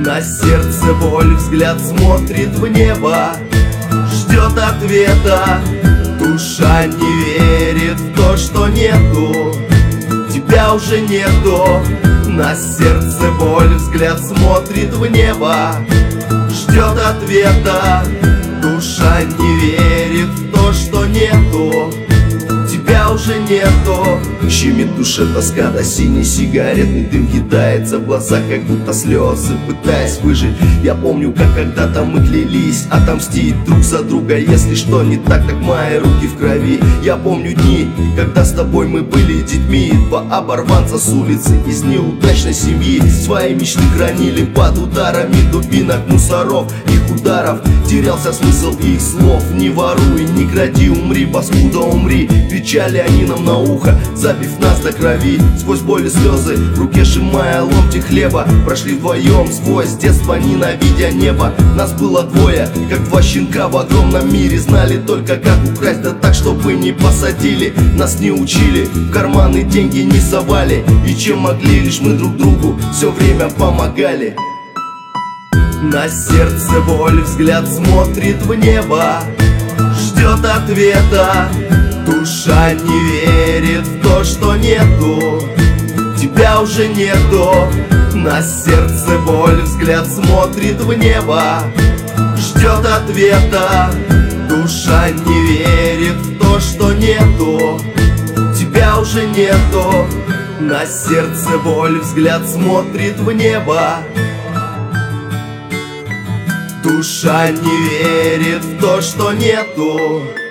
На сердце боль, взгляд смотрит в небо, ждет ответа. Душа не верит в то, что нету, тебя уже нету. На сердце боль, взгляд смотрит в небо, ждет ответа. Душа не верит в то, что нету, тебя уже нету. Щемит душе тоска, до синий сигаретный дым кидается в глазах, как будто слезы, пытаясь выжить. Я помню, как когда-то мы клялись отомстить друг за друга. Если что не так, так мои руки в крови. Я помню дни, когда с тобой мы были детьми. Два оборванца с улицы из неудачной семьи свои мечты хранили под ударами дубинок мусоров. Их ударов терялся смысл их слов. Не воруй, не кради, умри, паскуда, умри. Кричали они нам на ухо, забив нас до крови. Сквозь боль и слезы, в руке сжимая ломти хлеба, прошли вдвоем сквозь детство, ненавидя небо. Нас было двое, как два щенка в огромном мире. Знали только, как украсть, да так, чтобы не посадили. Нас не учили, в карманы деньги не совали. И чем могли, лишь мы друг другу все время помогали. На сердце боль, взгляд смотрит в небо, ждет ответа. Душа не верит в то, что нету, тебя уже нету. На сердце боль, взгляд смотрит в небо, ждет ответа. Душа не верит в то, что нету, тебя уже нету. На сердце боль, взгляд смотрит в небо. Душа не верит в то, что нету,